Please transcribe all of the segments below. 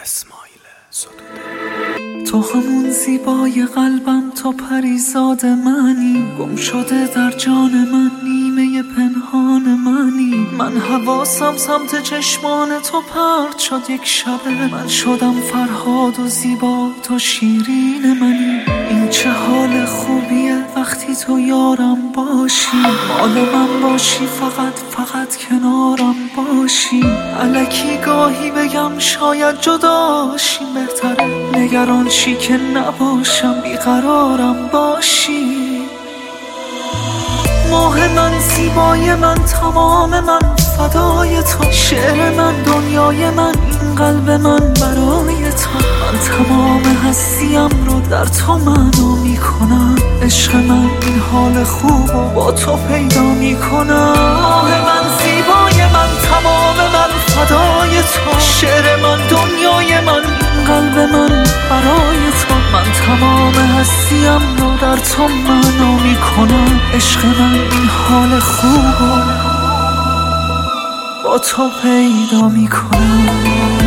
اسماعیل ستوده. تو همون زیبای قلبم، تو پریزاد منی، گم شده در جان من، نیمه پنهان منی. من حواسم سمت چشمان تو پرت شد یک شبه، من شدم فرهاد و زیبا، تو شیرین منی. این چه حال خوبیه وقتی تو یارم باشی، مال من باشی، فقط کنارم باشی. الکی گاهی بگم شاید جداشیم بهتره، نگران شی که نباشم، بیقرارم باشی. ماه من، زیبای من، تمام من فدای تو، شعر من، دنیای من، این قلب من برای تو. من تمام هستیم رو در تو معنا میکنم، عشق من این حال خوب و با تو پیدا میکنم. ماه من، زیبای من، تمام من فدای تو، شعر من، دنیای من، این قلب من برای تو. من تمام هستیم رو در تو معنا میکنم، عشق من این حال خوب و با تو پیدا میکنم.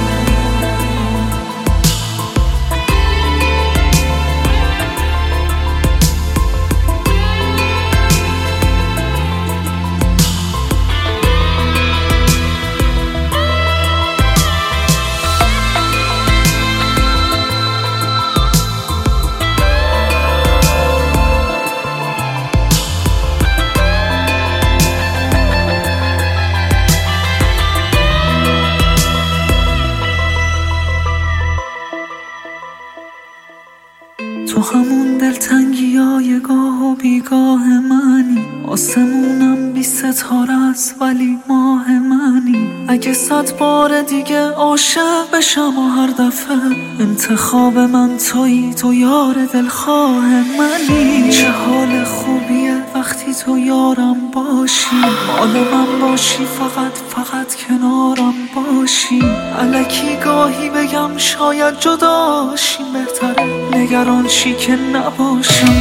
تو همون دلتنگیای گاه و بیگاه منی، آسمونم بی ستاره است ولی ماه منی. اگه 100 بار دیگه عاشق بشم و هر دفعه انتخاب من تویی، تو یار دلخواه منی. چه حال خوبیه وقتی تو یارم باشی، مال من باشی، فقط کنارم باشی. الکی گاهی بگم شاید جداشیم بهتره، نگران شی که نباشم،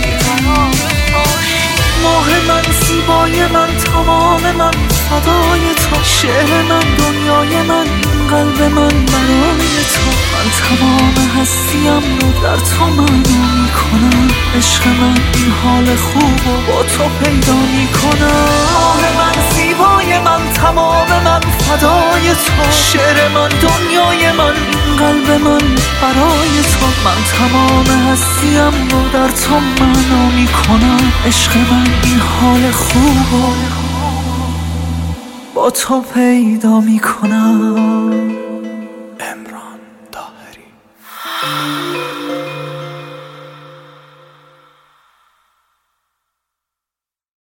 ماه من، زیبای من، تمام من فدای تو، شعر من، دنیای من، این قلب من برای تو. من تمام هستیم رو در تو معنا میکنم، عشق من این حال خوب و با تو پیدا میکنم. ماه من، زیبای من، تمام من فدای تو، شعر من، دنیای من، این قلب من برای تو. من تمام هستیم رو در تو معنا میکنم، عشق من این حال خوب و با تو پیدا میکنم. امران طاهری.